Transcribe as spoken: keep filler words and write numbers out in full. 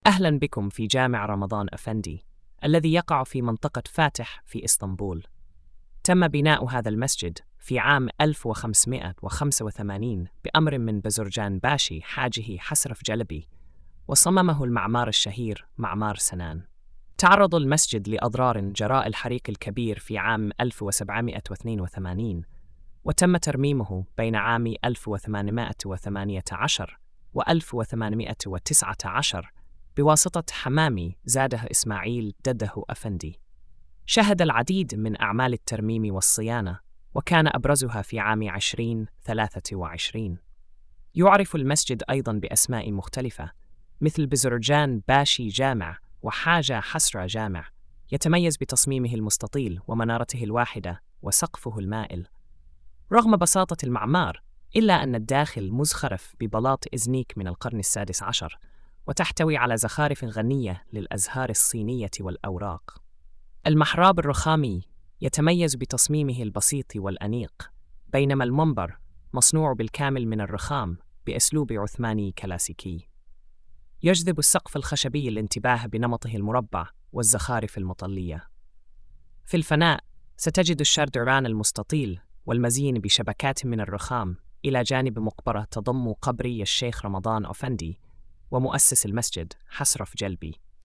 أهلاً بكم في جامع رمضان أفندي الذي يقع في منطقة فاتح في إسطنبول. تم بناء هذا المسجد في عام ألف وخمسمائة وخمسة وثمانين بأمر من بزرجان باشي حاجه حسرف جلبي، وصممه المعمار الشهير معمار سنان. تعرض المسجد لأضرار جراء الحريق الكبير في عام ألف وسبعمائة واثنين وثمانين، وتم ترميمه بين عام ألف وثمانمائة وثمانية عشر و ألف وثمانمائة وتسعة عشر بواسطة حمامي زاده إسماعيل دده أفندي. شهد العديد من أعمال الترميم والصيانة، وكان أبرزها في عام عشرين ثلاثة وعشرين. يعرف المسجد أيضاً بأسماء مختلفة مثل بزرجان باشي جامع وحاجة حسرة جامع، يتميز بتصميمه المستطيل ومنارته الواحدة وسقفه المائل. رغم بساطة المعمار، إلا أن الداخل مزخرف ببلاط إزنيك من القرن السادس عشر، وتحتوي على زخارف غنية للأزهار الصينية والأوراق. المحراب الرخامي يتميز بتصميمه البسيط والأنيق، بينما المنبر مصنوع بالكامل من الرخام بأسلوب عثماني كلاسيكي. يجذب السقف الخشبي الانتباه بنمطه المربع والزخارف المطلية. في الفناء ستجد الشاردران المستطيل والمزين بشبكات من الرخام، إلى جانب مقبرة تضم قبري الشيخ رمضان أفندي ومؤسس المسجد حسرف جلبي.